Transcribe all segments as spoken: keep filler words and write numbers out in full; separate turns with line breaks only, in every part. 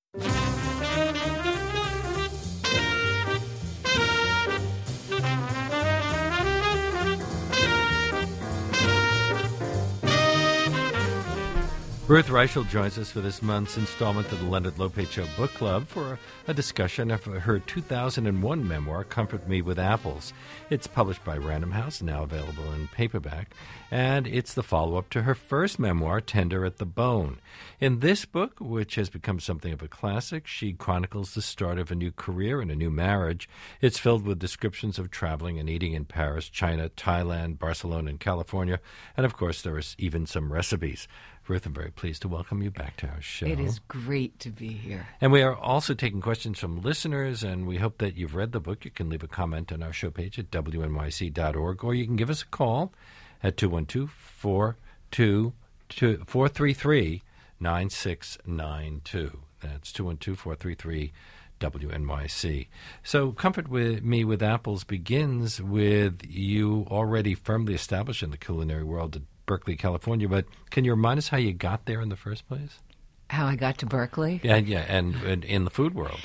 Ruth Reichel joins us for this month's installment of the Leonard Lopate Show Book Club for a discussion of her two thousand one memoir, Comfort Me with Apples. It's published by Random House, now available in paperback, and it's the follow-up to her first memoir, Tender at the Bone. In this book, which has become something of a classic, she chronicles the start of a new career and a new marriage. It's filled with descriptions of traveling and eating in Paris, China, Thailand, Barcelona, and California, and of course there is even some recipes. Ruth, I'm very pleased to welcome you back to our show.
It is great to be here.
And we are also taking questions from listeners, and we hope that you've read the book. You can leave a comment on our show page at W N Y C dot org, or you can give us a call at two one two, four two two, four three three, nine six nine two. That's two one two, four three three, W N Y C. So Comfort with Me with Apples begins with you already firmly established in the culinary world at Berkeley, California, but can you remind us how you got there in the first place?
How I got to Berkeley?
Yeah, yeah, and, and in the food world.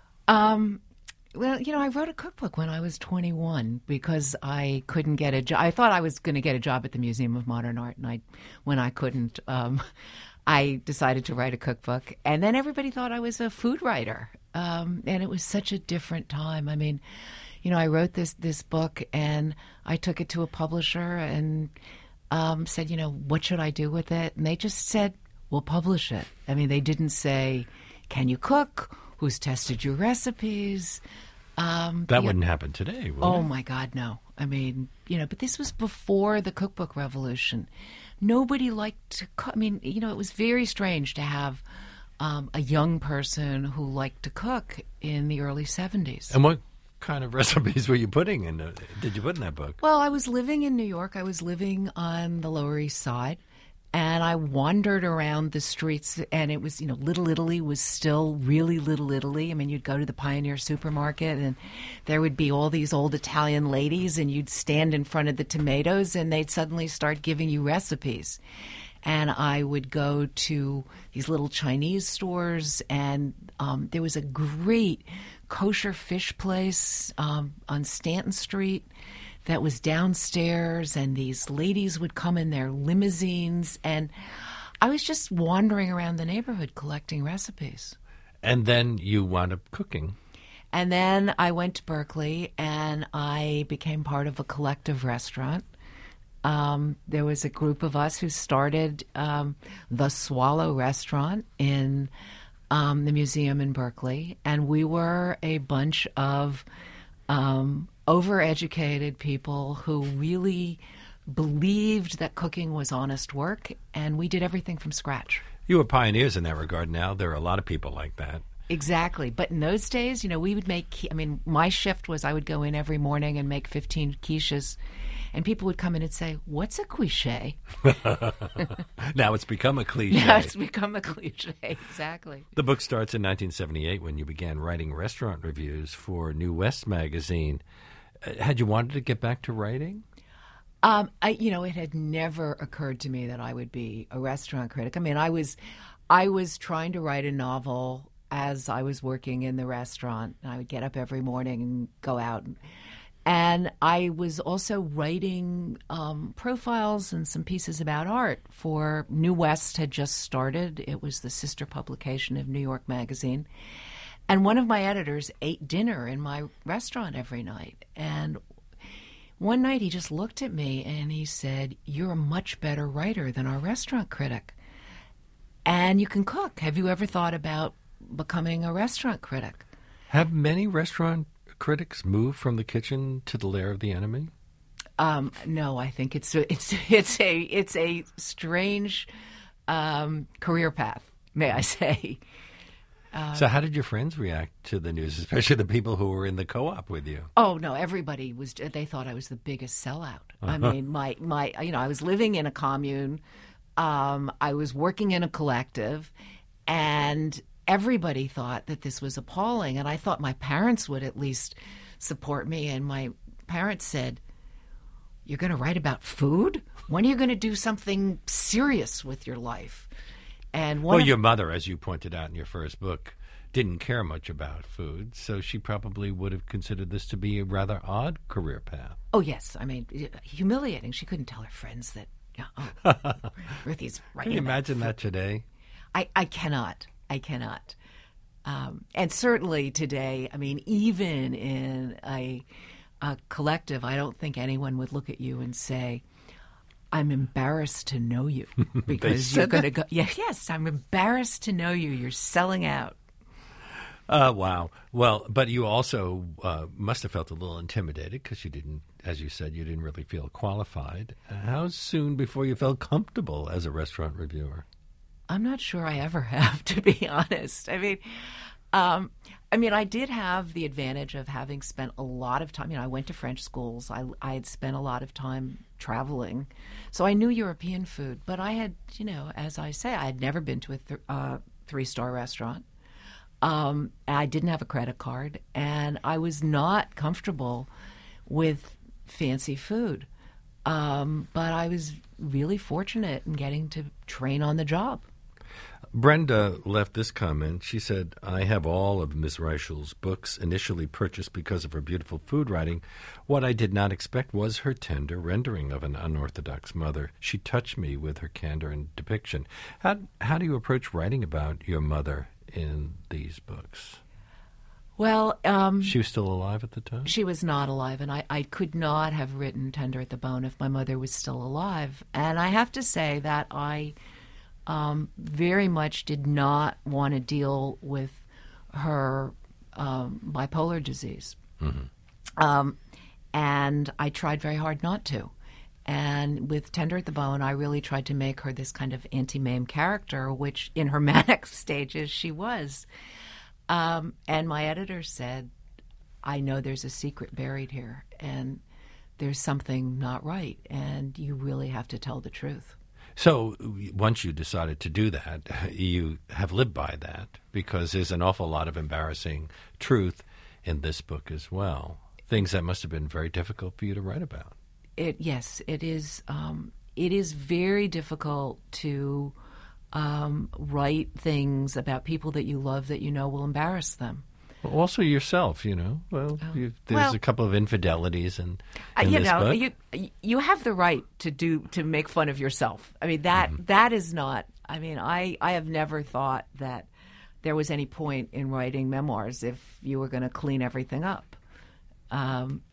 Um, well, you know, I wrote a cookbook when I was twenty-one because I couldn't get a job. I thought I was going to get a job at the Museum of Modern Art, and I, when I couldn't, um, I decided to write a cookbook. And then everybody thought I was a food writer, um, and it was such a different time. I mean, you know, I wrote this this book, and I took it to a publisher, and Um, said, you know, what should I do with it? And they just said, we'll publish it. I mean, they didn't say, can you cook? Who's tested your recipes? Um,
that
you
wouldn't
know,
happen today, would
oh,
it?
my God, no. I mean, you know, but this was before the cookbook revolution. Nobody liked to cook. I mean, you know, it was very strange to have um, a young person who liked to cook in the early seventies.
And what kind of recipes were you putting in? Uh, did you put in that book?
Well, I was living in New York. I was living on the Lower East Side, and I wandered around the streets. And it was, you know, Little Italy was still really Little Italy. I mean, you'd go to the Pioneer Supermarket, and there would be all these old Italian ladies, and you'd stand in front of the tomatoes, and they'd suddenly start giving you recipes. And I would go to these little Chinese stores, and um, there was a great kosher fish place um, on Stanton Street that was downstairs, and these ladies would come in their limousines, and I was just wandering around the neighborhood collecting recipes.
And then you wound up cooking.
And then I went to Berkeley, and I became part of a collective restaurant. Um, there was a group of us who started um, the Swallow Restaurant in um, the museum in Berkeley, and we were a bunch of um, overeducated people who really believed that cooking was honest work, and we did everything from scratch.
You were pioneers in that regard. Now there are a lot of people like that.
Exactly. But in those days, you know, we would make, I mean, my shift was I would go in every morning and make fifteen quiches, and people would come in and say, what's a quiche?
Now it's become a cliche.
Now it's become a cliche, exactly.
The book starts in nineteen seventy-eight when you began writing restaurant reviews for New West magazine. Uh, had you wanted to get back to writing?
Um, I, you know, it had never occurred to me that I would be a restaurant critic. I mean, I was, I was trying to write a novel as I was working in the restaurant. I would get up every morning and go out. And I was also writing um, profiles and some pieces about art for New West had just started. It was the sister publication of New York Magazine. And one of my editors ate dinner in my restaurant every night. And one night he just looked at me and he said, you're a much better writer than our restaurant critic. And you can cook. Have you ever thought about becoming a restaurant critic?
Have many restaurant critics moved from the kitchen to the lair of the enemy?
Um, no, I think it's a, it's it's a it's a strange um, career path, may I say. Um,
so, how did your friends react to the news, especially the people who were in the co-op with you?
Oh no, everybody was. They thought I was the biggest sellout. I mean, my my you know, I was living in a commune. Um, I was working in a collective, and everybody thought that this was appalling, and I thought my parents would at least support me. And my parents said, you're going to write about food? When are you going to do something serious with your life? And one
well,
of,
your mother, as you pointed out in your first book, didn't care much about food, so she probably would have considered this to be a rather odd career path.
Oh, yes. I mean, humiliating. She couldn't tell her friends that, oh, Ruthie's writing.
Can you imagine
that,
that today?
I, I cannot. I cannot. Um, and certainly today, I mean, even in a, a collective, I don't think anyone would look at you and say, I'm embarrassed to know you because you're going to go. Yeah, yes, I'm embarrassed to know you. You're selling out.
Uh, wow. Well, but you also uh, must have felt a little intimidated because you didn't, as you said, you didn't really feel qualified. Uh, how soon before you felt comfortable as a restaurant reviewer?
I'm not sure I ever have, to be honest. I mean, um, I mean, I did have the advantage of having spent a lot of time. You know, I went to French schools. I, I had spent a lot of time traveling, so I knew European food. But I had, you know, as I say, I had never been to a th- uh, three-star restaurant. Um, I didn't have a credit card, and I was not comfortable with fancy food. Um, but I was really fortunate in getting to train on the job.
Brenda left this comment. She said, I have all of Miz Reichel's books, initially purchased because of her beautiful food writing. What I did not expect was her tender rendering of an unorthodox mother. She touched me with her candor and depiction. How, how do you approach writing about your mother in these books?
Well, um,
she was still alive at the time?
She was not alive, and I, I could not have written Tender at the Bone if my mother was still alive. And I have to say that I um, very much did not want to deal with her um, bipolar disease. Mm-hmm. Um, and I tried very hard not to. And with Tender at the Bone, I really tried to make her this kind of anti-Mame character, which in her manic stages she was. Um, and my editor said, I know there's a secret buried here, and there's something not right, and you really have to tell the truth.
So once you decided to do that, you have lived by that, because there's an awful lot of embarrassing truth in this book as well, things that must have been very difficult for you to write about.
It, yes, it is. Um, it is very difficult to um, write things about people that you love that you know will embarrass them.
Well, also yourself, you know. Well,
oh.
you, there's
well,
a couple of infidelities in, in
uh, you
this
know,
book.
You you have the right to do to make fun of yourself. I mean that mm-hmm. that is not. I mean, I I have never thought that there was any point in writing memoirs if you were going to clean everything up. Um,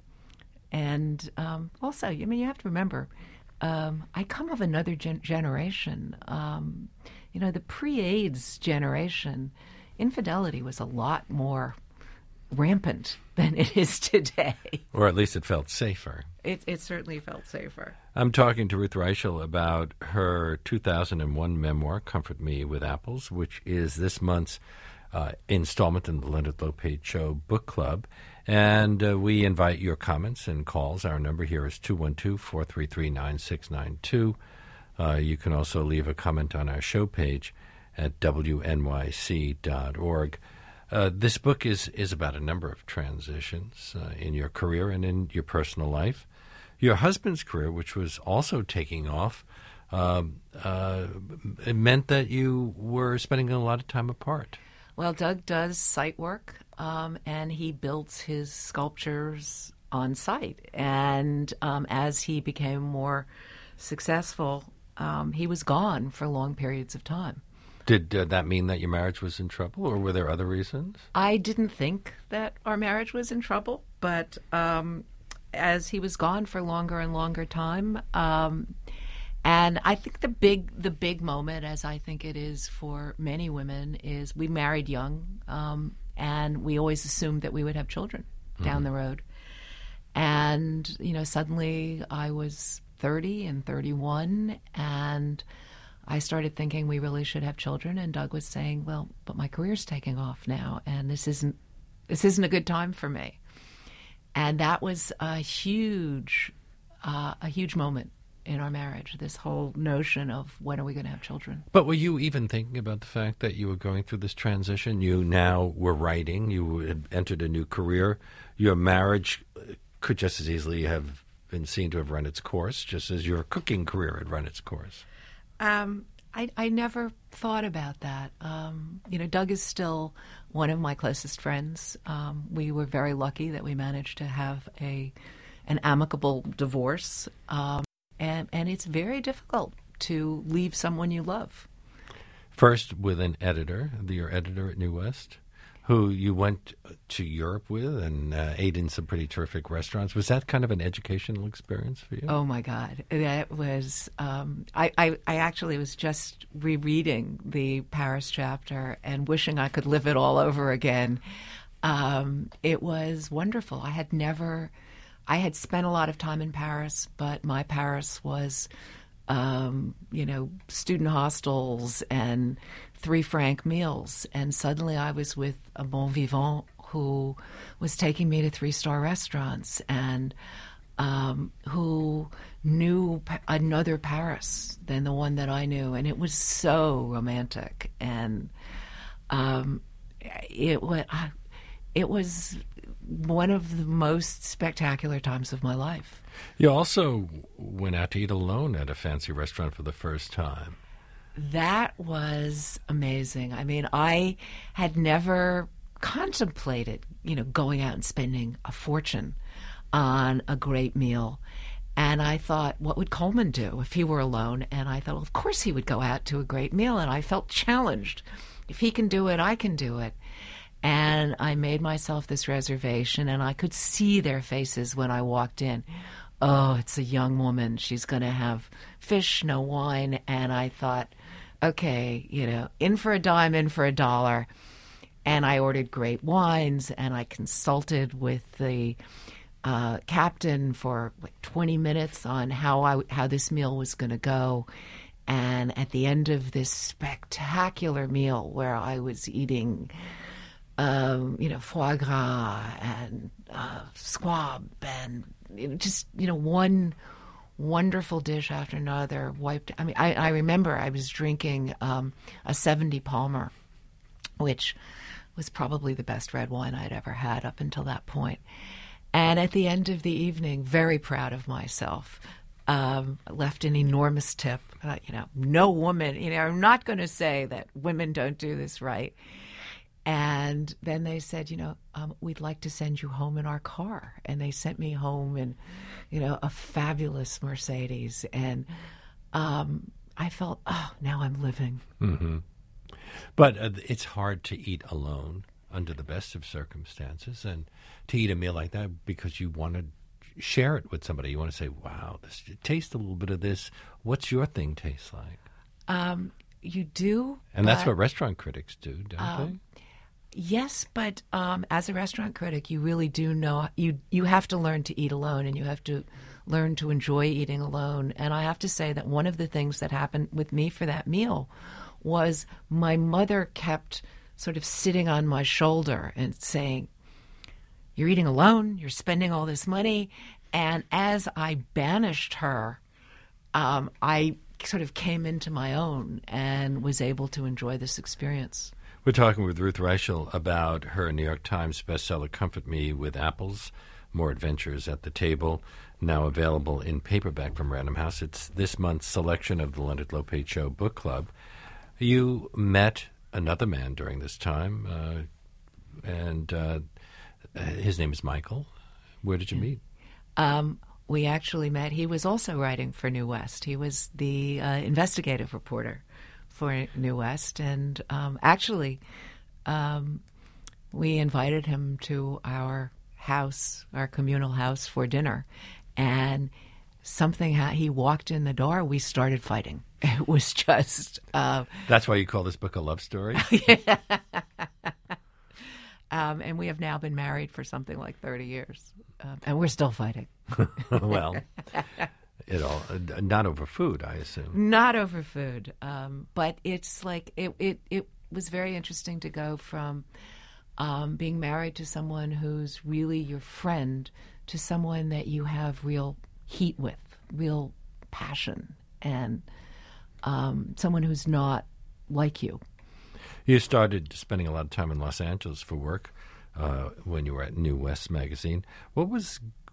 and um, also, I mean, you have to remember, um, I come of another gen- generation. Um, you know, the pre-AIDS generation, infidelity was a lot more rampant than it is today.
Or at least it felt safer.
It, it certainly felt safer.
I'm talking to Ruth Reichl about her two thousand one memoir, Comfort Me with Apples, which is this month's uh, installment in the Leonard Lopate Show Book Club. And uh, we invite your comments and calls. Our number here is two one two, four three three, nine six nine two. Uh, you can also leave a comment on our show page at W N Y C dot org. Uh, this book is, is about a number of transitions uh, in your career and in your personal life. Your husband's career, which was also taking off, um, uh, it meant that you were spending a lot of time apart.
Well, Doug does site work, um, and he builds his sculptures on site. And um, as he became more successful, um, he was gone for long periods of time.
Did uh, that mean that your marriage was in trouble, or were there other reasons?
I didn't think that our marriage was in trouble, but um, as he was gone for longer and longer time, um, and I think the big the big moment, as I think it is for many women, is we married young, um, and we always assumed that we would have children mm-hmm. down the road. And, you know, suddenly I was thirty and thirty-one, and I started thinking we really should have children, and Doug was saying, well, but my career's taking off now, and this isn't this isn't a good time for me. And that was a huge, uh, a huge moment in our marriage, this whole notion of when are we going to have children.
But were you even thinking about the fact that you were going through this transition? You now were writing, you had entered a new career. Your marriage could just as easily have been seen to have run its course, just as your cooking career had run its course.
Um, I, I never thought about that. Um, you know, Doug is still one of my closest friends. Um, we were very lucky that we managed to have a an amicable divorce, um, and and it's very difficult to leave someone you love.
First with an editor, your editor at New West, who you went to Europe with and uh, ate in some pretty terrific restaurants. Was that kind of an educational experience for you?
Oh, my God. That was, um, I, I, I actually was just rereading the Paris chapter and wishing I could live it all over again. Um, it was wonderful. I had never, I had spent a lot of time in Paris, but my Paris was, um, you know, student hostels and three franc meals. And suddenly I was with a bon vivant who was taking me to three-star restaurants and um, who knew pa- another Paris than the one that I knew. And it was so romantic. And um, it, wa- it was one of the most spectacular times of my life.
You also went out to eat alone at a fancy restaurant for the first time.
That was amazing. I mean, I had never contemplated, you know, going out and spending a fortune on a great meal. And I thought, what would Coleman do if he were alone? And I thought, well, of course he would go out to a great meal. And I felt challenged. If he can do it, I can do it. And I made myself this reservation, and I could see their faces when I walked in. Oh, it's a young woman. She's going to have fish, no wine. And I thought, okay, you know, in for a dime, in for a dollar. And I ordered great wines, and I consulted with the uh, captain for like twenty minutes on how I, how this meal was going to go. And at the end of this spectacular meal where I was eating, um, you know, foie gras and uh, squab and you know, just, you know, one wonderful dish after another wiped. I mean, I, I remember I was drinking um, a seventy Palmer, which was probably the best red wine I'd ever had up until that point. And at the end of the evening, very proud of myself, um, left an enormous tip. Uh, you know, no woman, you know, I'm not going to say that women don't do this right. And then they said, you know, um, we'd like to send you home in our car. And they sent me home in, you know, a fabulous Mercedes. And um, I felt, oh, now I'm living.
Mm-hmm. But uh, it's hard to eat alone under the best of circumstances and to eat a meal like that because you want to share it with somebody. You want to say, wow, this, taste a little bit of this. What's your thing taste like?
Um, you do.
And that's
but,
what restaurant critics do, don't
um,
they?
Yes, but um, as a restaurant critic, you really do know you you have to learn to eat alone, and you have to learn to enjoy eating alone. And I have to say that one of the things that happened with me for that meal was my mother kept sort of sitting on my shoulder and saying, "You're eating alone. You're spending all this money." And as I banished her, um, I sort of came into my own and was able to enjoy this experience.
We're talking with Ruth Reichl about her New York Times bestseller, Comfort Me with Apples, More Adventures at the Table, now available in paperback from Random House. It's this month's selection of the Leonard Lopate Show Book Club. You met another man during this time, uh, and uh, his name is Michael. Where did you meet?
Um, we actually met. He was also writing for New West. He was the uh, investigative reporter for New West, and um, actually, um, we invited him to our house, our communal house, for dinner, and something ha- he walked in the door. We started fighting. It was just. Uh,
That's why you call this book a love story.
Yeah. um, and we have now been married for something like thirty years, um, and we're still fighting.
Well. It all, uh, not over food, I assume.
Not over food, um, but it's like it, it. It was very interesting to go from um, being married to someone who's really your friend to someone that you have real heat with, real passion, and um, someone who's not like you.
You started spending a lot of time in Los Angeles for work uh, when you were at New West magazine. What was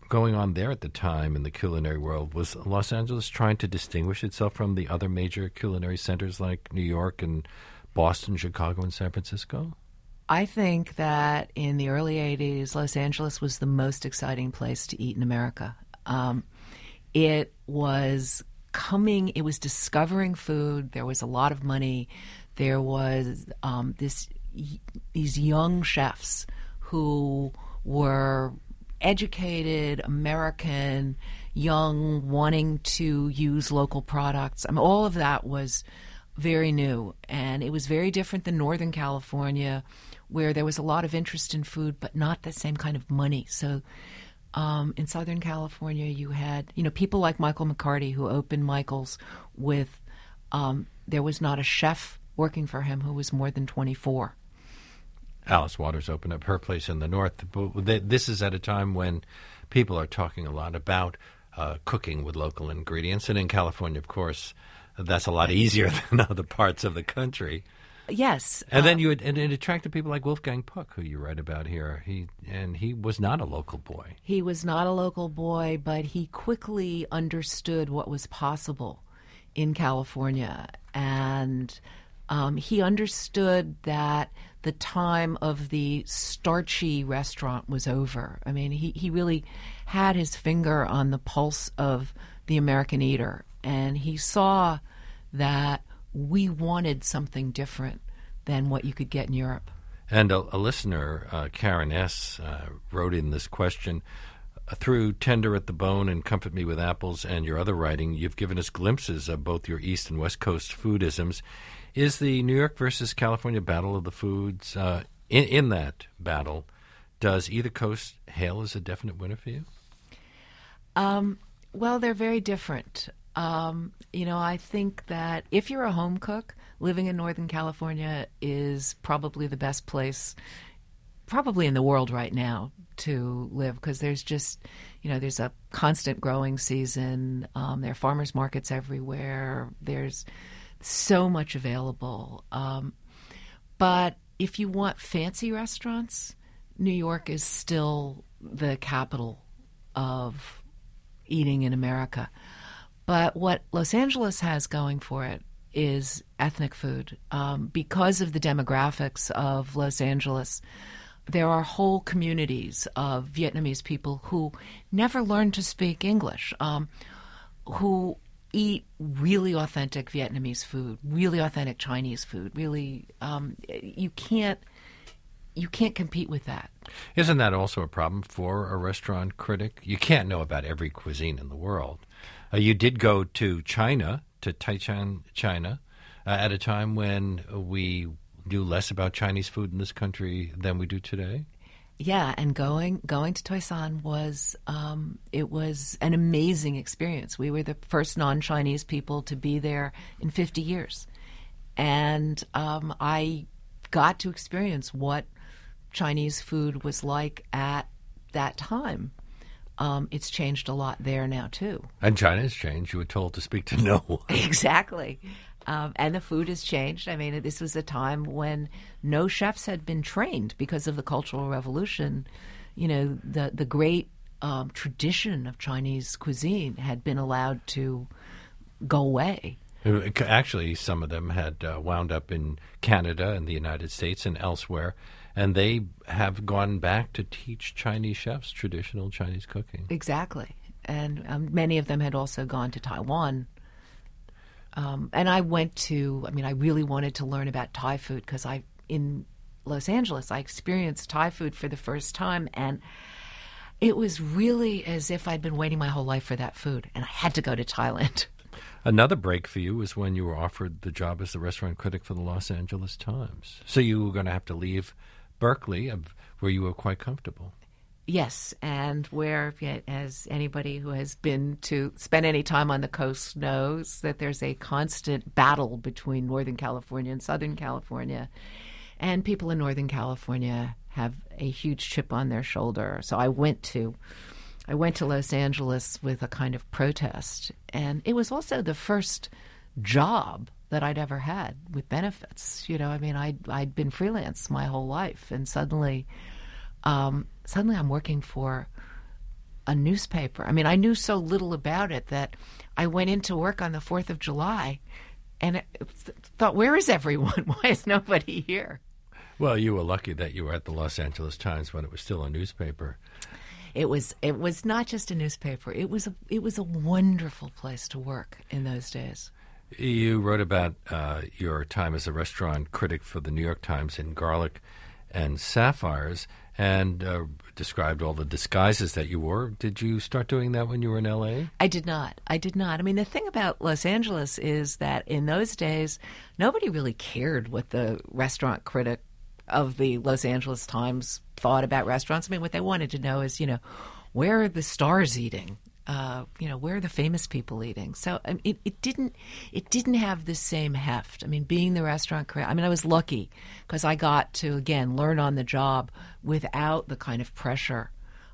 going on there at the time in the culinary world? Was Los Angeles trying to distinguish itself from the other major culinary centers like New York and Boston, Chicago, and San Francisco?
I think that in the early eighties, Los Angeles was the most exciting place to eat in America. Um, it was coming, it was discovering food. There was a lot of money. There was um, this these young chefs who were educated, American, young, wanting to use local products. I mean, all of that was very new, and it was very different than Northern California, where there was a lot of interest in food, but not the same kind of money. So um, in Southern California, you had, you know, people like Michael McCarty, who opened Michael's with, um, there was not a chef working for him who was more than twenty-four.
Alice Waters opened up her place in the north. This is at a time when people are talking a lot about uh, cooking with local ingredients. And in California, of course, that's a lot easier than other parts of the country.
Yes.
And
uh,
then you had, and it attracted people like Wolfgang Puck, who you write about here. He And he was not a local boy.
He was not a local boy, but he quickly understood what was possible in California. And um, he understood that the time of the starchy restaurant was over. I mean, he, he really had his finger on the pulse of the American eater, and he saw that we wanted something different than what you could get in Europe.
And a, a listener, uh, Karen S., uh, wrote in this question, through Tender at the Bone and Comfort Me with Apples and your other writing, you've given us glimpses of both your East and West Coast foodisms. Is the New York versus California battle of the foods, uh, in, in that battle, does either coast hail as a definite winner for you?
Um, well, they're very different. Um, you know, I think that if you're a home cook, living in Northern California is probably the best place, probably in the world right now, to live, because there's just, you know, there's a constant growing season. Um, there are farmers markets everywhere. There's so much available. Um, but if you want fancy restaurants, New York is still the capital of eating in America. But what Los Angeles has going for it is ethnic food. Um, because of the demographics of Los Angeles, there are whole communities of Vietnamese people who never learned to speak English, um, who eat really authentic Vietnamese food, really authentic Chinese food. Really, um, you can't you can't compete with that.
Isn't that also a problem for a restaurant critic? You can't know about every cuisine in the world. Uh, you did go to China, to Taichan, China, uh, at a time when we knew less about Chinese food in this country than we do today.
Yeah, and going going to Toisan was um, it was an amazing experience. We were the first non-Chinese people to be there in fifty years, and um, I got to experience what Chinese food was like at that time. Um, it's changed a lot there now too.
And China has changed. You were told to speak to no one.
Exactly. Um, and the food has changed. I mean, this was a time when no chefs had been trained because of the Cultural Revolution. You know, the the great um, tradition of Chinese cuisine had been allowed to go away.
Actually, some of them had uh, wound up in Canada and the United States and elsewhere, and they have gone back to teach Chinese chefs traditional Chinese cooking.
Exactly. And um, many of them had also gone to Taiwan. Um, and I went to, I mean, I really wanted to learn about Thai food because I, in Los Angeles, I experienced Thai food for the first time, and it was really as if I'd been waiting my whole life for that food, and I had to go to Thailand.
Another break for you was when you were offered the job as the restaurant critic for the Los Angeles Times. So you were going to have to leave Berkeley, where you were quite comfortable.
Yes, and where, as anybody who has been to spend any time on the coast knows, that there's a constant battle between Northern California and Southern California. And people in Northern California have a huge chip on their shoulder. So I went to I went to Los Angeles with a kind of protest. And it was also the first job that I'd ever had with benefits. You know, I mean, I'd, I'd been freelance my whole life, and suddenly... Um, suddenly I'm working for a newspaper. I mean, I knew so little about it that I went into work on the fourth of July and th- thought, where is everyone? Why is nobody here?
Well, you were lucky that you were at the Los Angeles Times when it was still a newspaper.
It was it was not just a newspaper. It was a, it was a wonderful place to work in those days.
You wrote about uh, your time as a restaurant critic for the New York Times in Garlic and Sapphires, and uh, described all the disguises that you wore. Did you start doing that when you were in L A?
I did not. I did not. I mean, the thing about Los Angeles is that in those days, nobody really cared what the restaurant critic of the Los Angeles Times thought about restaurants. I mean, what they wanted to know is, you know, where are the stars eating? Uh, you know, where are the famous people eating? So um, it, it didn't it didn't have the same heft. I mean, being the restaurant critic, I mean, I was lucky because I got to, again, learn on the job without the kind of pressure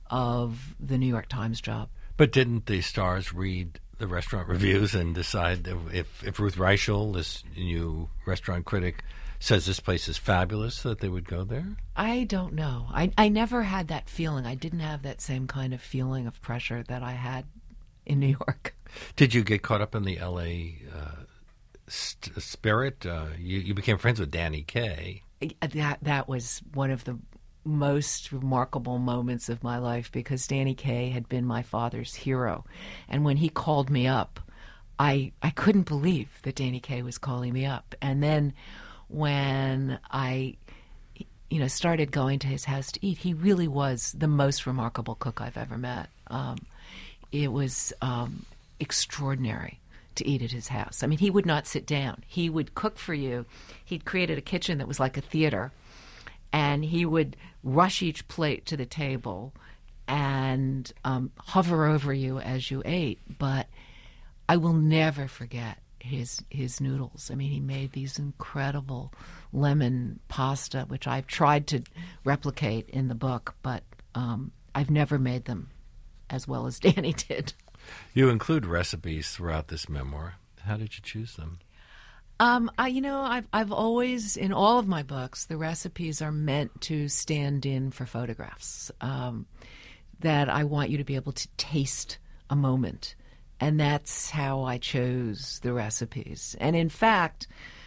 of the New York Times job.
But didn't the stars read the restaurant reviews and decide if, if Ruth Reichel, this new restaurant critic, says this place is fabulous, that they would go there?
I don't know. I, I never had that feeling. I didn't have that same kind of feeling of pressure that I had in New York.
Did you get caught up in the L A uh, st- spirit? Uh, you, you became friends with Danny Kaye.
That, that was one of the most remarkable moments of my life because Danny Kaye had been my father's hero. And when he called me up, I I couldn't believe that Danny Kaye was calling me up. And then when I, you know, started going to his house to eat, he really was the most remarkable cook I've ever met. Um, it was um, extraordinary to eat at his house. I mean, he would not sit down. He would cook for you. He'd created a kitchen that was like a theater, and he would rush each plate to the table and um, hover over you as you ate. But I will never forget his his noodles. I mean, he made these incredible lemon pasta, which I've tried to replicate in the book, but um, I've never made them as well as Danny did.
You include recipes throughout this memoir. How did you choose them?
Um, I, you know, I've I've always, in all of my books, the recipes are meant to stand in for photographs. Um, that I want you to be able to taste a moment. And that's how I chose the recipes. And in fact,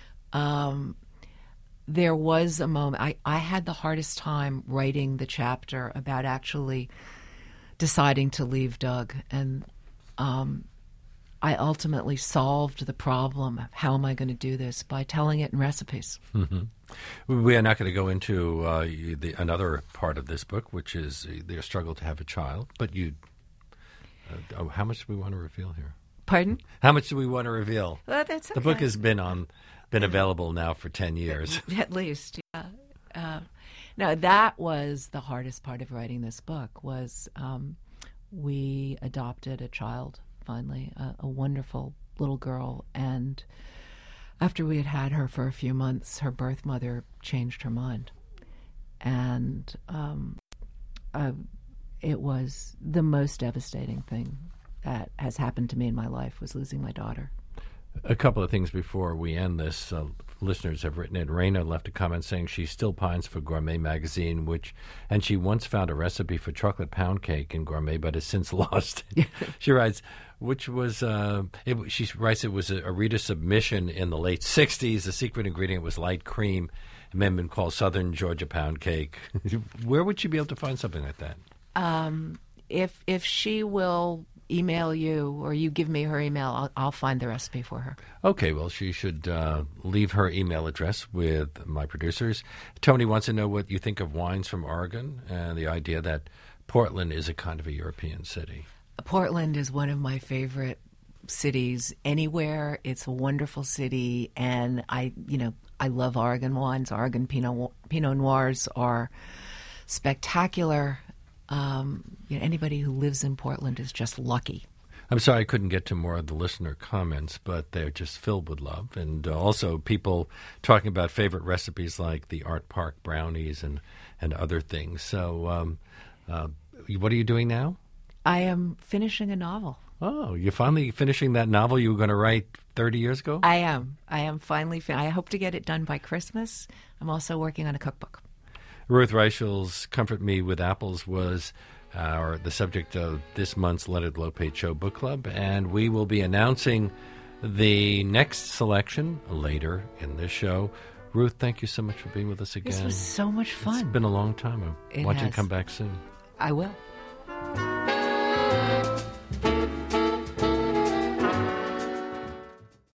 um, there was a moment, I, I had the hardest time writing the chapter about actually deciding to leave Doug. And um, I ultimately solved the problem of how am I going to do this by telling it in recipes.
Mm-hmm. We are not going to go into uh, the, another part of this book, which is their struggle to have a child, but you... Uh, oh, how much do we want to reveal here?
Pardon?
How much do we want to reveal?
Well, that's okay.
The book has been on, been available now for ten years.
At least, yeah. Uh, no, that was the hardest part of writing this book was um, we adopted a child, finally, a, a wonderful little girl. And after we had had her for a few months, her birth mother changed her mind. And um, uh, it was the most devastating thing that has happened to me in my life was losing my daughter.
A couple of things before we end this. Uh, listeners have written in. Raina left a comment saying she still pines for Gourmet magazine, which, and she once found a recipe for chocolate pound cake in Gourmet, but has since lost it. She writes, which was, uh, it, she writes it was a, a reader submission in the late sixties. The secret ingredient was light cream, and then been called Southern Georgia pound cake. Where would she be able to find something like that?
Um, if if she will email you or you give me her email, I'll, I'll find the recipe for her.
Okay, well, she should uh, leave her email address with my producers. Tony wants to know what you think of wines from Oregon and the idea that Portland is a kind of a European city. Portland
is one of my favorite cities anywhere. It's a wonderful city, and I, you know, I love Oregon wines. Oregon Pinot, Pinot Noirs are spectacular. Um, you know, anybody who lives in Portland is just lucky.
I'm sorry I couldn't get to more of the listener comments, but they're just filled with love. And uh, also people talking about favorite recipes like the Art Park brownies and, and other things. So um, uh, what are you doing now?
I am finishing a novel.
Oh, you're finally finishing that novel you were going to write thirty years ago?
I am. I am finally fin- I hope to get it done by Christmas. I'm also working on a cookbook.
Ruth Reichel's Comfort Me with Apples was our the subject of this month's Leonard Lopate Show Book Club, and we will be announcing the next selection later in this show. Ruth, thank you so much for being with us again.
This was so much fun.
It's been a long time. I
It
want you
has.
to come back soon.
I will.